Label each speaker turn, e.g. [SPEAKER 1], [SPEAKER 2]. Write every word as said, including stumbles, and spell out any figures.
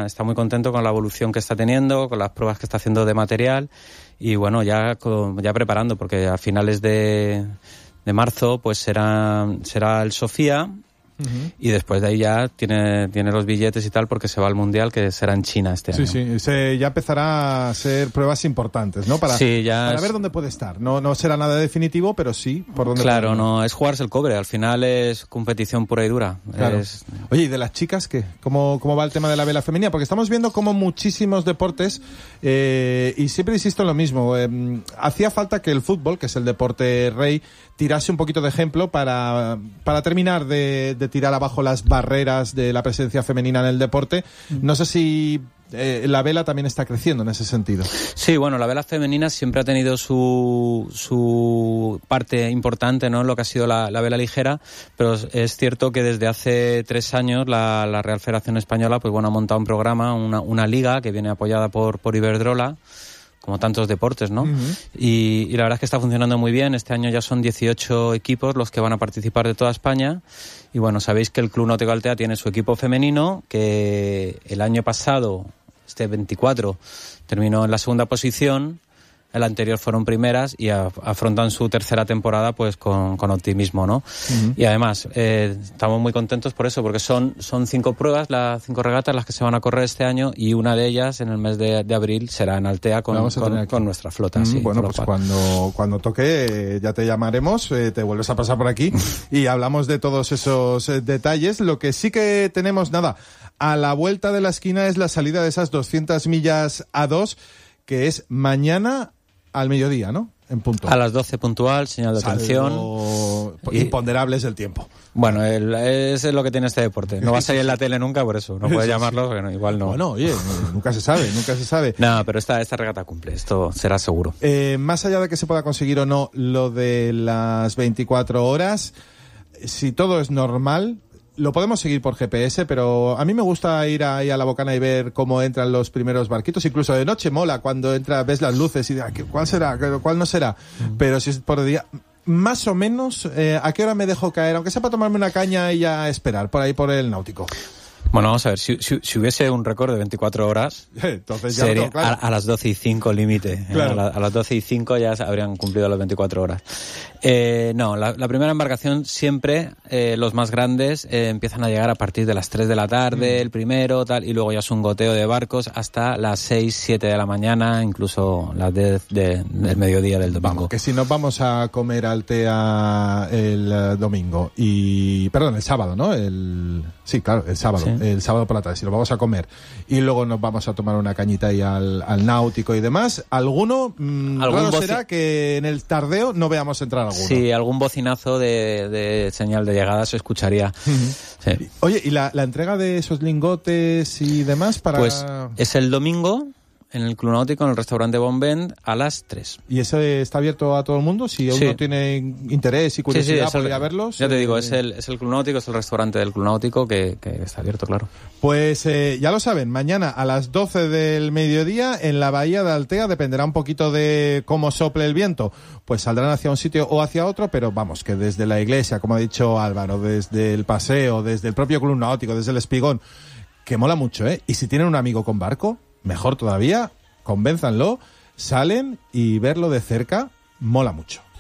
[SPEAKER 1] está, está muy contento con la evolución que está teniendo, con las pruebas que está haciendo de material y bueno, ya, ya preparando, porque a finales de, de marzo pues será, será el Sofía. Uh-huh. Y después de ahí ya tiene, tiene los billetes y tal porque se va al Mundial que será en China este
[SPEAKER 2] sí,
[SPEAKER 1] año.
[SPEAKER 2] Sí, sí, se, ya empezará a ser pruebas importantes, ¿no? Para,
[SPEAKER 1] sí, ya
[SPEAKER 2] para
[SPEAKER 1] es...
[SPEAKER 2] ver dónde puede estar. No, no será nada definitivo, pero sí por dónde
[SPEAKER 1] Claro,
[SPEAKER 2] puede
[SPEAKER 1] no, es jugarse el cobre. Al final es competición pura y dura.
[SPEAKER 2] Claro.
[SPEAKER 1] Es...
[SPEAKER 2] Oye, ¿y de las chicas qué? ¿Cómo, cómo va el tema de la vela femenina? Porque estamos viendo como muchísimos deportes, eh, y siempre insisto en lo mismo, eh, hacía falta que el fútbol, que es el deporte rey, tirase un poquito de ejemplo para, para terminar de, de tirar abajo las barreras de la presencia femenina en el deporte. No sé si eh, la vela también está creciendo en ese sentido.
[SPEAKER 1] Sí, bueno, la vela femenina siempre ha tenido su, su parte importante, ¿no?, en lo que ha sido la, la vela ligera, pero es cierto que desde hace tres años la, la Real Federación Española pues bueno, ha montado un programa, una, una liga que viene apoyada por, por Iberdrola, como tantos deportes, ¿no? Uh-huh. Y, y la verdad es que está funcionando muy bien. Este año ya son dieciocho equipos los que van a participar de toda España. Y bueno, sabéis que el Club Náutico Altea tiene su equipo femenino, que el año pasado, este veinticuatro, terminó en la segunda posición. El anterior fueron primeras y a, afrontan su tercera temporada pues con, con optimismo, ¿no? Uh-huh. Y además eh, estamos muy contentos por eso, porque son, son cinco pruebas, las cinco regatas las que se van a correr este año, y una de ellas en el mes de, de abril será en Altea con, con, con nuestra flota. Mm, sí,
[SPEAKER 2] bueno, pues cuando, cuando toque eh, ya te llamaremos, eh, te vuelves a pasar por aquí y hablamos de todos esos eh, detalles. Lo que sí que tenemos, nada, a la vuelta de la esquina es la salida de esas doscientas millas A dos, que es mañana al mediodía, ¿no? En punto.
[SPEAKER 1] A las doce puntual, señal de atención.
[SPEAKER 2] Imponderables del tiempo.
[SPEAKER 1] Bueno, el, eso es lo que tiene este deporte. No va a salir en la tele nunca, por eso. No puede llamarlo, porque no, igual no.
[SPEAKER 2] Bueno, oye, nunca se sabe, nunca se sabe.
[SPEAKER 1] No, pero esta, esta regata cumple, esto será seguro.
[SPEAKER 2] Eh, más allá de que se pueda conseguir o no lo de las veinticuatro horas, si todo es normal, lo podemos seguir por G P S, pero a mí me gusta ir ahí a la Bocana y ver cómo entran los primeros barquitos. Incluso de noche mola cuando entra, ves las luces y dices, ¿cuál será? ¿Cuál no será? Mm. Pero si es por día, más o menos, eh, ¿a qué hora me dejo caer? Aunque sea para tomarme una caña y ya esperar por ahí por el Náutico.
[SPEAKER 1] Bueno, vamos a ver, si, si, si hubiese un récord de veinticuatro horas,
[SPEAKER 2] entonces ya
[SPEAKER 1] sería
[SPEAKER 2] no, claro.
[SPEAKER 1] a, a las doce y cinco límite.
[SPEAKER 2] Claro.
[SPEAKER 1] A, la, a las doce y cinco ya habrían cumplido las veinticuatro horas. Eh, no, la, la primera embarcación siempre, eh, los más grandes, eh, empiezan a llegar a partir de las tres de la tarde, mm. el primero, tal, y luego ya es un goteo de barcos hasta las seis, siete de la mañana, incluso las diez de, del mediodía del domingo.
[SPEAKER 2] Vamos, que si nos vamos a comer Altea el uh, domingo, y, perdón, el sábado, ¿no? El, sí, claro, el sábado. Sí. El sábado por la tarde, si nos vamos a comer y luego nos vamos a tomar una cañita ahí al, al Náutico y demás, alguno mmm, raro boci... será que en el tardeo no veamos entrar alguno.
[SPEAKER 1] Sí, algún bocinazo de, de señal de llegada se escucharía.
[SPEAKER 2] Uh-huh.
[SPEAKER 1] Sí.
[SPEAKER 2] Oye, ¿y la, la entrega de esos lingotes y demás para...?
[SPEAKER 1] Pues es el domingo en el Club Náutico, en el restaurante Bonvent, a las tres.
[SPEAKER 2] ¿Y ese está abierto a todo el mundo? Si uno
[SPEAKER 1] sí.
[SPEAKER 2] tiene interés y curiosidad, sí, sí, podría verlos.
[SPEAKER 1] Ya te
[SPEAKER 2] eh...
[SPEAKER 1] digo, es el, es el Club Náutico, es el restaurante del Club Náutico que, que está abierto, claro.
[SPEAKER 2] Pues eh, ya lo saben, mañana a las doce del mediodía en la bahía de Altea, dependerá un poquito de cómo sople el viento, pues saldrán hacia un sitio o hacia otro, pero vamos, que desde la iglesia, como ha dicho Álvaro, desde el paseo, desde el propio Club Náutico, desde el Espigón, que mola mucho, ¿eh? Y si tienen un amigo con barco, mejor todavía, convénzanlo, salen y verlo de cerca mola mucho.